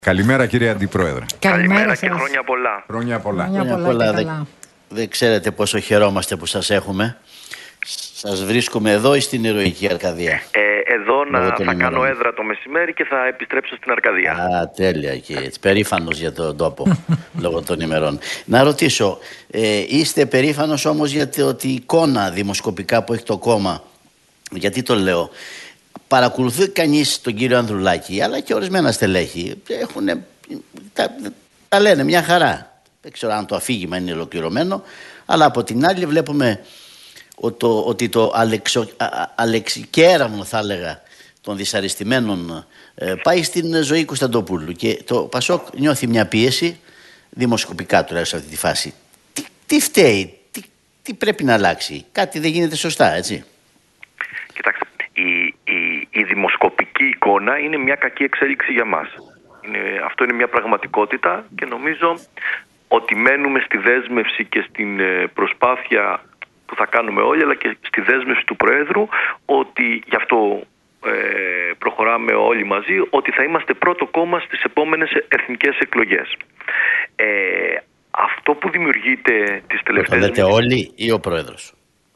Καλημέρα κύριε Αντιπρόεδρε. Καλημέρα και χρόνια πολλά. Χρόνια πολλά. Χρόνια πολλά. Δεν ξέρετε πόσο χαιρόμαστε που σας έχουμε. Σας βρίσκουμε εδώ ή στην ηρωική Αρκαδία? Εδώ θα κάνω έδρα το μεσημέρι και θα επιστρέψω στην Αρκαδία. Τέλεια και περήφανος για τον τόπο λόγω των ημερών. Να ρωτήσω, είστε περήφανος όμως για τη εικόνα δημοσκοπικά που έχει το κόμμα? Γιατί το λέω? Παρακολουθεί κανείς τον κύριο Ανδρουλάκη, αλλά και ορισμένα στελέχη τα λένε μια χαρά. Δεν ξέρω αν το αφήγημα είναι ολοκληρωμένο, αλλά από την άλλη βλέπουμε ότι το αλεξικέραμνο, θα έλεγα, των δυσαρεστημένων πάει στην ζωή Κωνσταντοπούλου και το Πασόκ νιώθει μια πίεση δημοσκοπικά τουλάχιστον σε αυτή τη φάση. Τι φταίει, τι πρέπει να αλλάξει? Κάτι δεν γίνεται σωστά, έτσι? Κοιτάξτε, η δημοσκοπική εικόνα είναι μια κακή εξέλιξη για μας. Αυτό είναι μια πραγματικότητα και νομίζω ότι μένουμε στη δέσμευση και στην προσπάθεια που θα κάνουμε όλοι, αλλά και στη δέσμευση του Προέδρου, ότι γι' αυτό προχωράμε όλοι μαζί, ότι θα είμαστε πρώτο κόμμα στις επόμενες εθνικές εκλογές. Αυτό που δημιουργείται τις τελευταίες... Το λέτε όλοι ή ο Πρόεδρος?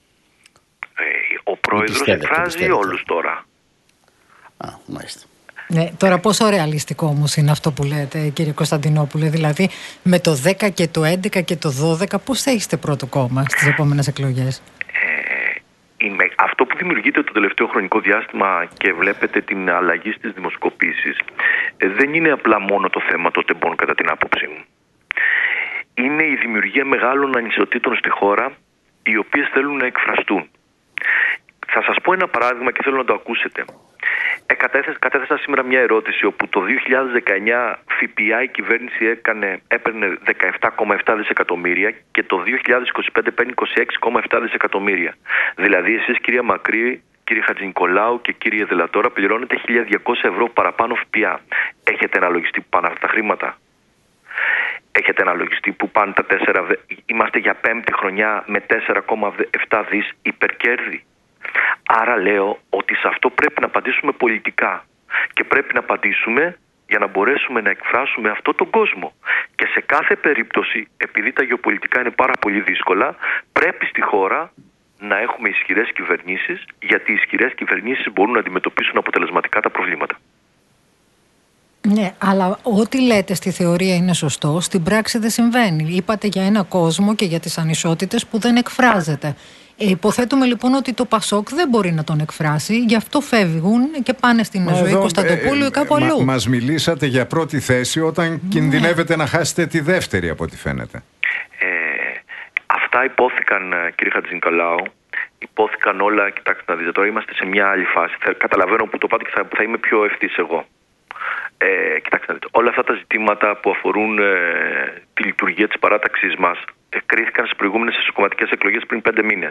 Ο Πρόεδρος εκφράζει όλους τώρα. Μάλιστα. Ναι, τώρα πόσο ρεαλιστικό όμως είναι αυτό που λέτε, κύριε Κωνσταντινόπουλε? Δηλαδή με το 10 και το 11 και το 12 πώς θα είστε πρώτο κόμμα στις επόμενες εκλογές? Αυτό που δημιουργείται το τελευταίο χρονικό διάστημα και βλέπετε την αλλαγή στις δημοσκοπήσεις δεν είναι απλά μόνο το θέμα των τεμπών, κατά την άποψή μου. Είναι η δημιουργία μεγάλων ανισοτήτων στη χώρα, οι οποίες θέλουν να εκφραστούν. Θα σας πω ένα παράδειγμα και θέλω να το ακούσετε. Κατέθεσα σήμερα μια ερώτηση όπου το 2019 ΦΠΑ η κυβέρνηση έπαιρνε 17,7 δισεκατομμύρια και το 2025 παίρνει 26,7 δισεκατομμύρια. Δηλαδή εσείς, κυρία Μακρύ, κύριε Χατζηνικολάου και κύριε Δελατόρα, πληρώνετε 1.200 ευρώ παραπάνω ΦΠΑ. Έχετε αναλογιστεί που πάνε αυτά τα χρήματα? Έχετε αναλογιστεί που πάνε τα 4? Είμαστε για 5η χρονιά με 4,7 δις υπερκέρδη. Άρα λέω ότι σε αυτό πρέπει να απαντήσουμε πολιτικά και πρέπει να απαντήσουμε για να μπορέσουμε να εκφράσουμε αυτό τον κόσμο. Και σε κάθε περίπτωση, επειδή τα γεωπολιτικά είναι πάρα πολύ δύσκολα, πρέπει στη χώρα να έχουμε ισχυρές κυβερνήσεις, γιατί οι ισχυρές κυβερνήσεις μπορούν να αντιμετωπίσουν αποτελεσματικά τα προβλήματα. Ναι, αλλά ό,τι λέτε στη θεωρία είναι σωστό, στην πράξη δεν συμβαίνει. Είπατε για ένα κόσμο και για τις ανισότητες που δεν εκφράζεται. Υποθέτουμε λοιπόν ότι το Πασόκ δεν μπορεί να τον εκφράσει, γι' αυτό φεύγουν και πάνε στην ζωή Κωνσταντοπούλου ή κάπου αλλού. Μας μιλήσατε για πρώτη θέση όταν κινδυνεύετε να χάσετε τη δεύτερη, από ό,τι φαίνεται. Αυτά υπόθηκαν, κύριε Χατζηνικολάου. Υπόθηκαν όλα. Κοιτάξτε να δείτε, τώρα είμαστε σε μια άλλη φάση. Καταλαβαίνω που το πάτε και θα είμαι πιο ευθύς εγώ. Κοιτάξτε να δείτε, όλα αυτά τα ζητήματα που αφορούν τη λειτουργία της παράταξής μας κρίθηκαν στις προηγούμενες εσωκομματικές εκλογές πριν 5 μήνες.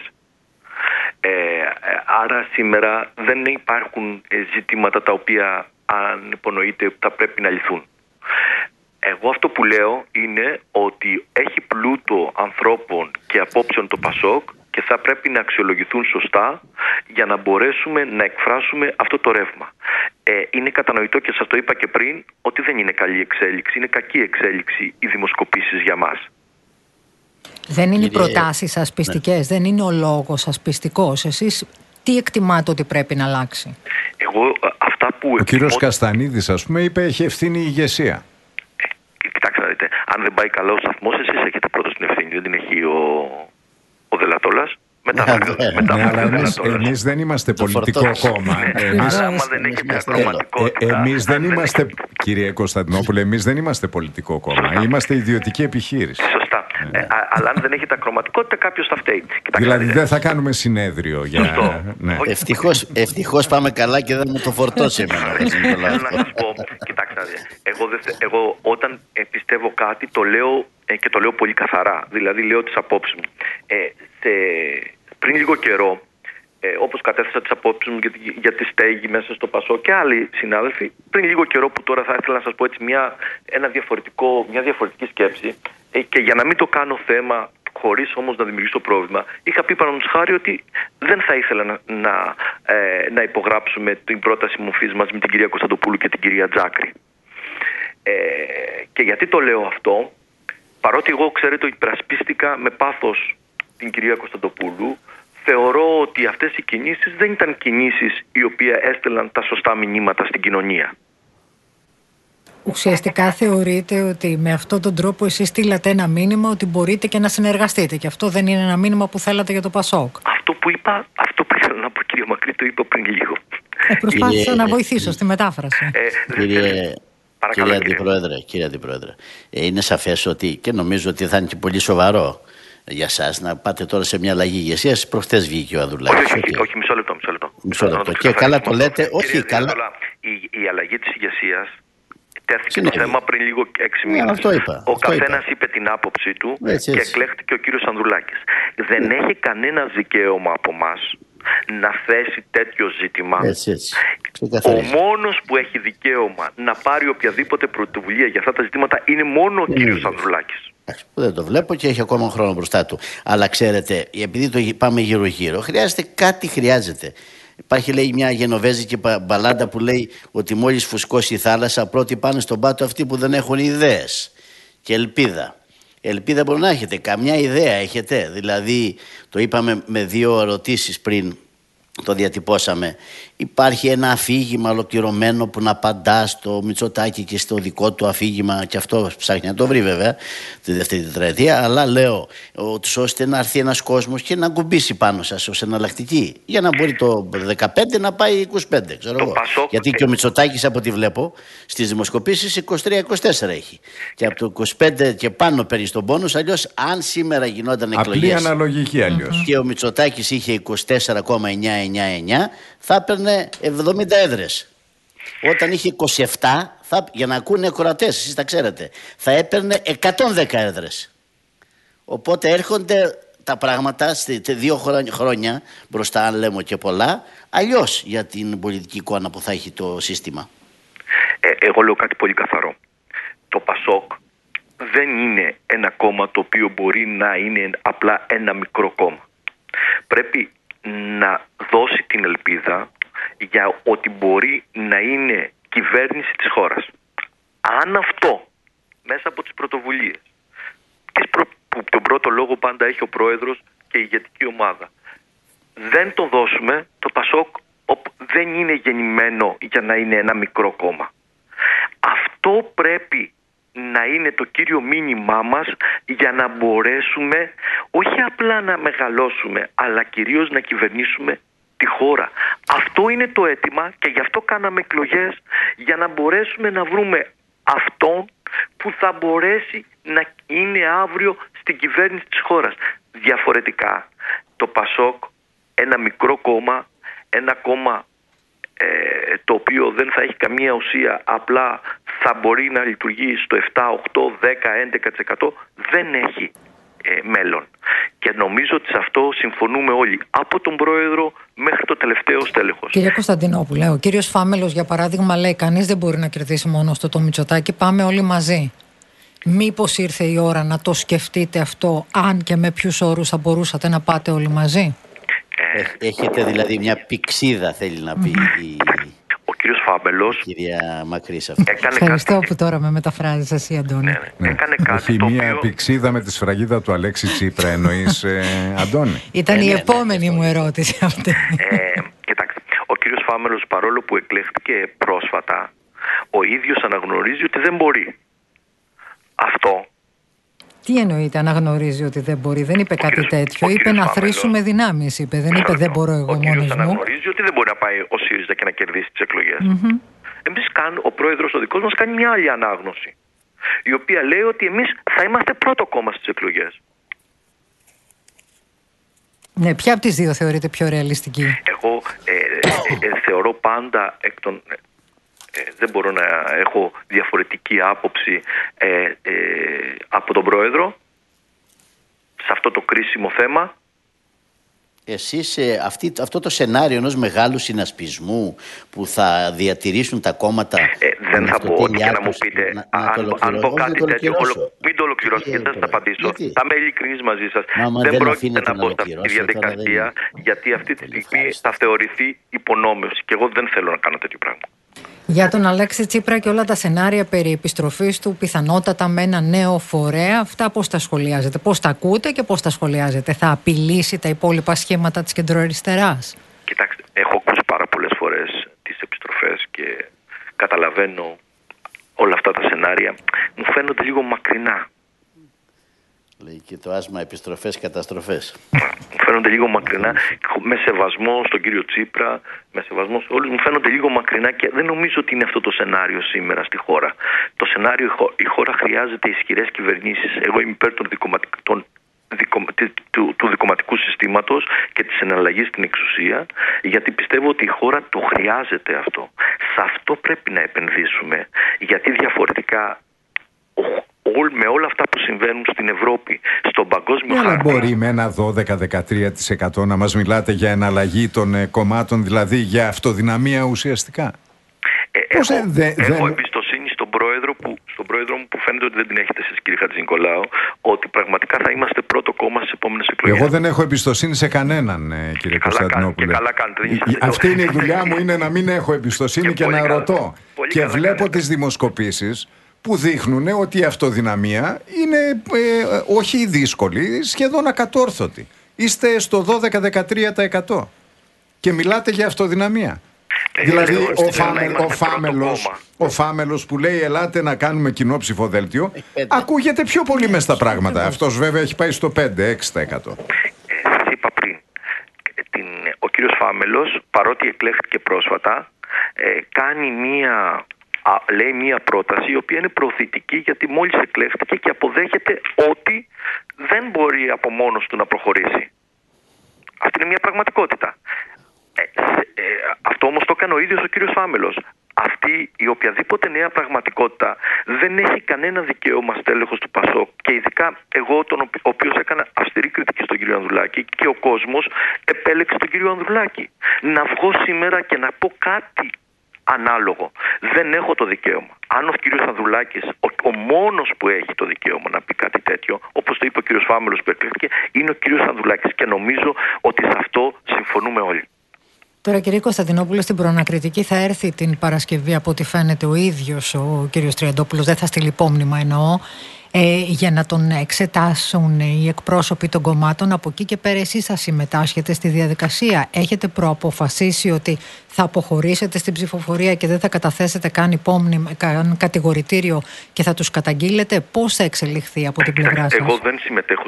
Άρα σήμερα δεν υπάρχουν ζητήματα τα οποία, αν υπονοείται, θα πρέπει να λυθούν. Εγώ αυτό που λέω είναι ότι έχει πλούτο ανθρώπων και απόψεων το Πασόκ και θα πρέπει να αξιολογηθούν σωστά για να μπορέσουμε να εκφράσουμε αυτό το ρεύμα. Είναι κατανοητό και σας το είπα και πριν ότι δεν είναι καλή εξέλιξη, είναι κακή εξέλιξη οι δημοσκοπήσεις για μας. Δεν είναι οι προτάσεις σας πιστικές, δεν είναι ο λόγος σας πιστικός. Εσείς τι εκτιμάτε ότι πρέπει να αλλάξει? Ο κύριος Καστανίδης, ας πούμε, είπε έχει ευθύνη η ηγεσία. Κοιτάξτε να δείτε, αν δεν πάει καλά ο σταθμός, εσείς έχετε πρώτος την ευθύνη, δεν την έχει ο Δελατόλας. Εμείς δεν είμαστε πολιτικό κόμμα. Άμα δεν έχετε ακροματικότητα. Εμείς δεν είμαστε, κύριε Κωνσταντινόπουλε, εμείς δεν είμαστε πολιτικό κόμμα. Είμαστε ιδιωτική επιχείρηση. Σωστά. Αλλά αν δεν έχετε ακροματικότητα, κάποιος θα φταίει. Δηλαδή δεν θα κάνουμε συνέδριο για... Ευτυχώς πάμε καλά και δεν μου το φορτώσει εμένα. Θέλω να σας πω, κοιτάξτε, εγώ όταν πιστεύω κάτι το λέω και το λέω πολύ καθαρά. Δηλαδή λέω τις απόψεις μου. Πριν λίγο καιρό, όπως κατέθεσα τις απόψεις μου για τη στέγη μέσα στο Πασό και άλλοι συνάδελφοι, πριν λίγο καιρό που τώρα θα ήθελα να σας πω έτσι μια διαφορετική σκέψη και για να μην το κάνω θέμα χωρίς όμως να δημιουργήσω πρόβλημα, είχα πει παραδείγματος χάρη ότι δεν θα ήθελα να υπογράψουμε την πρόταση μορφής μας με την κυρία Κωνσταντοπούλου και την κυρία Τζάκρη. Και γιατί το λέω αυτό? Παρότι εγώ, ξέρετε, υπερασπίστηκα με πάθος την κυρία Κωνσταντοπούλου, θεωρώ ότι αυτές οι κινήσεις δεν ήταν κινήσεις οι οποίες έστελναν τα σωστά μηνύματα στην κοινωνία. Ουσιαστικά θεωρείτε ότι με αυτόν τον τρόπο εσείς στείλατε ένα μήνυμα ότι μπορείτε και να συνεργαστείτε, και αυτό δεν είναι ένα μήνυμα που θέλατε για το ΠΑΣΟΚ? Αυτό που ήθελα να πω, κύριε Μακρύ, το είπα πριν λίγο. Προσπάθησα να βοηθήσω στη μετάφραση. Κύριε Αντιπρόεδρε, είναι σαφές ότι, και νομίζω ότι θα είναι και πολύ σοβαρό για σας να πάτε τώρα σε μια αλλαγή ηγεσίας. Προχτές βγήκε ο Ανδρουλάκης. Όχι, μισό λεπτό. Και καλά το λέτε. Όχι, καλά. Η αλλαγή της ηγεσίας τέθηκε το θέμα πριν λίγο 6 μήνες. Ο καθένας είπε την άποψή του και εκλέχτηκε ο κύριος Ανδρουλάκης. Δεν έχει κανένα δικαίωμα από εμάς να θέσει τέτοιο ζήτημα. Ο μόνος που έχει δικαίωμα να πάρει οποιαδήποτε πρωτοβουλία για αυτά τα ζητήματα είναι μόνο ο κύριος Ανδρουλάκης. Δεν το βλέπω και έχει ακόμα χρόνο μπροστά του. Αλλά ξέρετε, επειδή το πάμε γύρω-γύρω, χρειάζεται. Υπάρχει, λέει, μια γενοβέζικη μπαλάντα που λέει ότι μόλις φουσκώσει η θάλασσα, πρώτοι πάνε στον πάτο αυτοί που δεν έχουν ιδέες και ελπίδα. Ελπίδα μπορεί να έχετε, καμιά ιδέα έχετε? Δηλαδή, το είπαμε με 2 ερωτήσεις πριν, το διατυπώσαμε. Υπάρχει ένα αφήγημα ολοκληρωμένο που να απαντά στο Μητσοτάκη και στο δικό του αφήγημα, και αυτό ψάχνει να το βρει βέβαια τη δεύτερη τετραετία, αλλά λέω ώστε να έρθει ένας κόσμος και να κουμπίσει πάνω σας ως εναλλακτική, για να μπορεί το 15 να πάει 25, ξέρω εγώ. Γιατί και ο Μητσοτάκης, από ό,τι βλέπω στις δημοσκοπήσεις, 23-24 έχει, και από το 25 και πάνω παίρνει στον πόνους. Αλλιώς, αν σήμερα γινόταν εκλογές, απλή αναλογική αλλιώς, και ο Μητσοτάκης είχε 24,999, θα έπαιρνε 70 έδρες. Όταν είχε 27, για να ακούνε ακροατές, εσείς τα ξέρετε, θα έπαιρνε 110 έδρες. Οπότε έρχονται τα πράγματα σε 2 χρόνια μπροστά, αν λέμε και πολλά, αλλιώς για την πολιτική εικόνα που θα έχει το σύστημα. Εγώ λέω κάτι πολύ καθαρό. Το ΠΑΣΟΚ δεν είναι ένα κόμμα το οποίο μπορεί να είναι απλά ένα μικρό κόμμα. Πρέπει να δώσει την ελπίδα για ότι μπορεί να είναι κυβέρνηση της χώρας. Αν αυτό μέσα από τις πρωτοβουλίες που τον πρώτο λόγο πάντα έχει ο πρόεδρος και η ηγετική ομάδα, δεν το δώσουμε, το ΠΑΣΟΚ δεν είναι γεννημένο για να είναι ένα μικρό κόμμα. Αυτό πρέπει να είναι το κύριο μήνυμά μας για να μπορέσουμε όχι απλά να μεγαλώσουμε, αλλά κυρίως να κυβερνήσουμε τη χώρα. Αυτό είναι το αίτημα και γι' αυτό κάναμε εκλογές, για να μπορέσουμε να βρούμε αυτόν που θα μπορέσει να είναι αύριο στην κυβέρνηση της χώρας. Διαφορετικά, το ΠΑΣΟΚ, ένα μικρό κόμμα, ένα κόμμα το οποίο δεν θα έχει καμία ουσία, απλά θα μπορεί να λειτουργεί στο 7, 8, 10, 11%, δεν έχει μέλλον. Και νομίζω ότι σε αυτό συμφωνούμε όλοι, από τον πρόεδρο μέχρι το τελευταίο στέλεχος. Κύριε Κωνσταντινόπουλε, ο κύριος Φάμελος, για παράδειγμα, λέει: κανείς δεν μπορεί να κερδίσει μόνο στο το Μητσοτάκη, πάμε όλοι μαζί. Μήπως ήρθε η ώρα να το σκεφτείτε αυτό, αν και με ποιους όρους θα μπορούσατε να πάτε όλοι μαζί? Έχετε δηλαδή μια πηξίδα, θέλει να πει ο κύριος Φάμελος, κυρία Μακρύς. Ευχαριστώ που τώρα με μεταφράζεις εσύ, Αντώνη. Έκανε κάτι. Έχει μια πηξίδα με τη σφραγίδα του Αλέξη Τσίπρα, εννοείς, Αντώνη? Ήταν η επόμενη μου ερώτηση αυτή. Κοιτάξτε, ο κύριος Φάμελος, παρόλο που εκλέχθηκε πρόσφατα, ο ίδιος αναγνωρίζει ότι δεν μπορεί. Αυτό. Τι εννοείται αναγνωρίζει ότι δεν μπορεί? Δεν είπε κάτι τέτοιο. Είπε να θρήσουμε δυνάμεις, είπε. Δεν είπε δεν μπορώ εγώ μόνος μου. Ο αναγνωρίζει ότι δεν μπορεί να πάει ο ΣΥΡΙΖΑ και να κερδίσει τις εκλογές. Εμείς ο πρόεδρος ο δικός μας κάνει μια άλλη ανάγνωση, η οποία λέει ότι εμείς θα είμαστε πρώτο κόμμα στις εκλογές. Ναι, ποια από τις δύο θεωρείτε πιο ρεαλιστική? Εγώ θεωρώ πάντα δεν μπορώ να έχω διαφορετική άποψη από τον πρόεδρο σε αυτό το κρίσιμο θέμα. Εσείς αυτό το σενάριο ενός μεγάλου συνασπισμού που θα διατηρήσουν τα κόμματα... δεν θα πω ότι και να μου πείτε αν πω κάτι τέτοιο, μην το ολοκληρώσω και δεν θα απαντήσω. Θα είμαι ειλικρινής μαζί σας. Δεν πρόκειται να μπω σε αυτή τη διαδικασία, γιατί αυτή τη στιγμή θα θεωρηθεί υπονόμευση και εγώ δεν θέλω να κάνω τέτοιο πράγμα. Για τον Αλέξη Τσίπρα και όλα τα σενάρια περί επιστροφής του πιθανότατα με ένα νέο φορέα, αυτά πώς τα σχολιάζετε, πώς τα ακούτε και πώς τα σχολιάζετε? Θα απειλήσει τα υπόλοιπα σχήματα της κεντροαριστεράς? Κοιτάξτε, έχω ακούσει πάρα πολλές φορές τις επιστροφές και καταλαβαίνω όλα αυτά τα σενάρια. Μου φαίνονται λίγο μακρινά. Λέει και το άσμα επιστροφές, καταστροφές. Μου φαίνονται λίγο μακρινά, με σεβασμό στον κύριο Τσίπρα, με σεβασμό σε όλους. Μου φαίνονται λίγο μακρινά και δεν νομίζω ότι είναι αυτό το σενάριο σήμερα στη χώρα. Το σενάριο, η χώρα χρειάζεται ισχυρές κυβερνήσεις. Εγώ είμαι υπέρ του δικομματικού συστήματος και της εναλλαγής στην εξουσία, γιατί πιστεύω ότι η χώρα το χρειάζεται αυτό. Σε αυτό πρέπει να επενδύσουμε, γιατί διαφορετικά με όλα αυτά που συμβαίνουν στην Ευρώπη, στον παγκόσμιο χάρτη. Αλλά μπορεί με ένα 12-13% να μας μιλάτε για εναλλαγή των κομμάτων, δηλαδή για αυτοδυναμία ουσιαστικά? Έχω εμπιστοσύνη στον πρόεδρο μου που φαίνεται ότι δεν την έχετε εσείς, κύριε Χατζηνικολάου, ότι πραγματικά θα είμαστε πρώτο κόμμα στις επόμενες εκλογές. Εγώ δεν έχω εμπιστοσύνη σε κανέναν, κύριε Κωνσταντινόπουλε. Καλά κάνετε. Αυτή είναι η δουλειά μου, είναι να μην έχω εμπιστοσύνη και να ρωτώ. Και βλέπω τις δημοσκοπήσεις που δείχνουν ότι η αυτοδυναμία είναι όχι δύσκολη, σχεδόν ακατόρθωτη. Είστε στο 12-13% και μιλάτε για αυτοδυναμία. Δηλαδή ο Φάμελος που λέει ελάτε να κάνουμε κοινό ψηφοδέλτιο, ακούγεται πιο πολύ μες στα πράγματα. Αυτός βέβαια έχει πάει στο 5-6%. Είπα πριν, ο κύριος Φάμελος, παρότι εκλέχθηκε πρόσφατα, λέει μία πρόταση η οποία είναι προωθητική, γιατί μόλις εκλέχθηκε και αποδέχεται ότι δεν μπορεί από μόνος του να προχωρήσει. Αυτή είναι μια πραγματικότητα. Αυτό όμως το έκανε ο ίδιος ο κύριος Φάμελος. Αυτή η οποιαδήποτε νέα πραγματικότητα δεν έχει κανένα δικαίωμα στέλεχος του ΠΑΣΟΚ, και ειδικά εγώ, ο οποίος έκανα αυστηρή κριτική στον κύριο Ανδρουλάκη, και ο κόσμος επέλεξε τον κύριο Ανδρουλάκη. Να βγω σήμερα και να πω κάτι ανάλογο, δεν έχω το δικαίωμα. Αν ο κύριος Ανδρουλάκης, ο μόνος που έχει το δικαίωμα να πει κάτι τέτοιο, όπως το είπε ο κύριος Φάμελος που εκλέχθηκε, είναι ο κύριος Ανδρουλάκης, και νομίζω ότι σε αυτό συμφωνούμε όλοι. Τώρα, κύριε Κωνσταντινόπουλε, στην προανακριτική θα έρθει την Παρασκευή, από ό,τι φαίνεται, ο ίδιος ο κύριος Τριαντόπουλος, δεν θα στείλει υπόμνημα εννοώ, για να τον εξετάσουν οι εκπρόσωποι των κομμάτων. Από εκεί και πέρα εσείς θα συμμετάσχετε στη διαδικασία? Έχετε προαποφασίσει ότι θα αποχωρήσετε στην ψηφοφορία και δεν θα καταθέσετε καν κατηγορητήριο και θα τους καταγγείλετε? Πώς θα εξελιχθεί από την πλευρά σας? Εγώ δεν συμμετέχω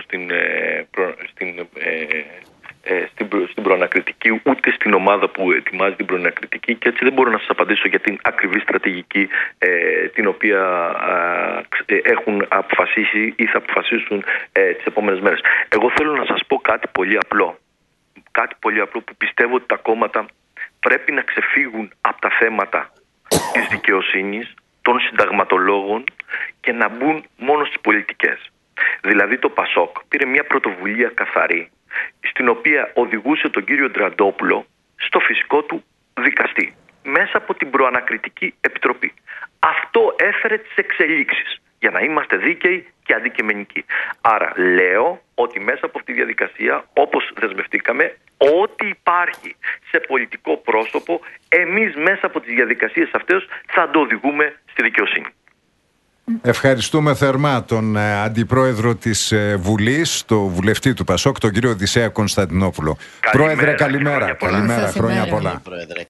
στην προανακριτική, ούτε στην ομάδα που ετοιμάζει την προανακριτική, και έτσι δεν μπορώ να σας απαντήσω για την ακριβή στρατηγική την οποία έχουν αποφασίσει ή θα αποφασίσουν τις επόμενες μέρες. Εγώ θέλω να σας πω κάτι πολύ απλό. Κάτι πολύ απλό που πιστεύω ότι τα κόμματα πρέπει να ξεφύγουν από τα θέματα της δικαιοσύνης, των συνταγματολόγων, και να μπουν μόνο στις πολιτικές. Δηλαδή το ΠΑΣΟΚ πήρε μια πρωτοβουλία καθαρή, στην οποία οδηγούσε τον κύριο Τριαντόπουλο στο φυσικό του δικαστή, μέσα από την προανακριτική επιτροπή. Αυτό έφερε τις εξελίξεις, για να είμαστε δίκαιοι και αντικειμενικοί. Άρα λέω ότι μέσα από αυτή τη διαδικασία, όπως δεσμευτήκαμε, ό,τι υπάρχει σε πολιτικό πρόσωπο, εμείς μέσα από τις διαδικασίες αυτές θα το οδηγούμε στη δικαιοσύνη. Ευχαριστούμε θερμά τον Αντιπρόεδρο της Βουλής, τον βουλευτή του ΠΑΣΟΚ, τον κύριο Οδυσσέα Κωνσταντινόπουλο. Πρόεδρε, καλημέρα. Καλημέρα, χρόνια πολλά.